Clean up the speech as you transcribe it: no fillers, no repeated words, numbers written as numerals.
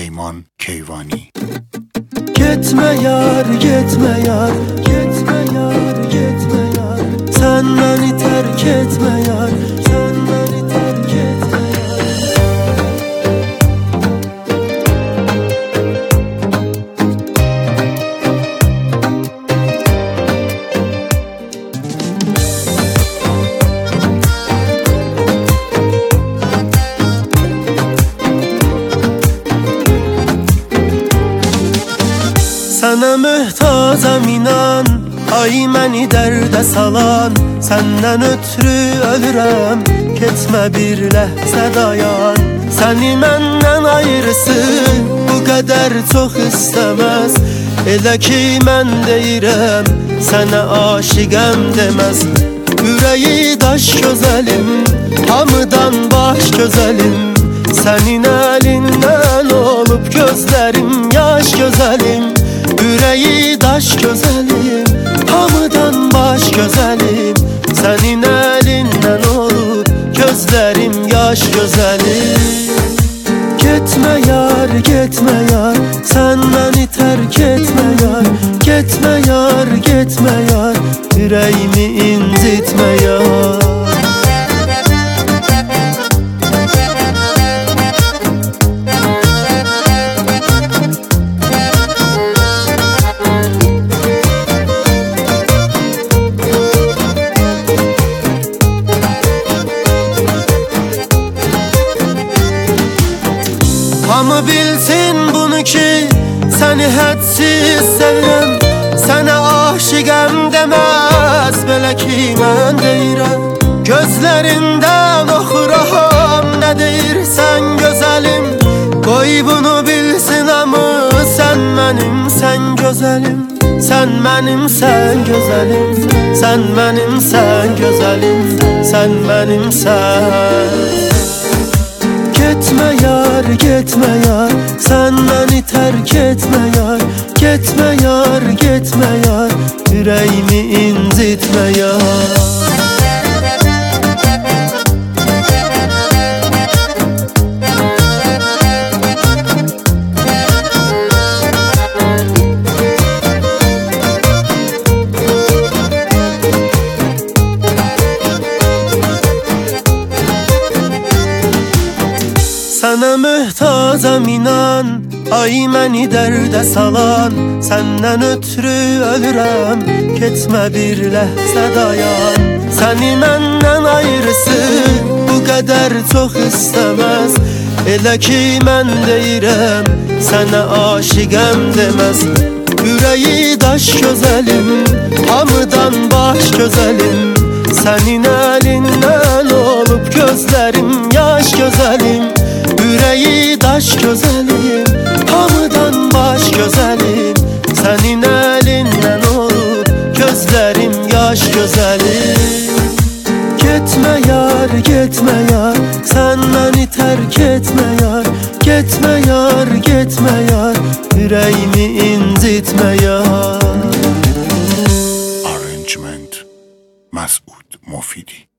Peyman Keyvani. Gitme yar, gitme yar, gitme yar, gitme yar. Sen beni terk etme yar, sen beni terk etme yar. Sana mühtazam inan, ay məni dərdə salan. Səndən ötürü ölürəm, ketmə bir ləhzə dayan. Səni məndən ayırısı bu qədər çox istəməz. Elə ki mən deyirəm, sənə aşiqəm deməz. Ürəyi daş gözəlim, hamıdan baş gözəlim. Sənin əlindən olub gözlərim yaş gözəlim. Ürəyi daş gözəlim, hamıdan baş gözəlim. Sənin əlindən olub gözlərim yaş gözəlim. Getmə yar, getmə yar, sən məni tərk etmə yar. Getmə yar, getmə yar, ürəyimi incitmə yar. Hamı bilsin bunu ki, səni hədsiz sevirəm. Sənə aşiqəm deməz, belə ki mən deyirəm. Gözlərindən oxuram, nə deyirsən gözəlim. Qoy bunu bilsin hamı, sən mənim, sən gözəlim. Sən mənim, sən gözəlim. Sən mənim, sən gözəlim. Sən mənim, sən. Getmə yar, getmə yar, sən məni tərk etmə yar. Getmə yar, getmə yar, ürəyimi incitmə yar. Sənə mühtazam inan, ay məni dərdə salan. Səndən ötürü ölürəm, ketmə bir ləhzə dayan. Səni məndən ayırısı bu qədər çox istəməz. Elə ki mən deyirəm, sənə aşiqəm deməz. Ürəyi daş gözəlim, hamıdan baş gözəlim. Sənin əlindən olub gözlərim yaş gözəlim. Ürəyi daş gözəlim, hamıdan baş gözəlim. Sənin əlindən olub gözlərim yaş gözəlim. Getmə yar, getmə yar, sən məni tərk etmə yar. Getmə yar, getmə yar, ürəyimi incitmə yar. Arrangement Məsud Mofidi.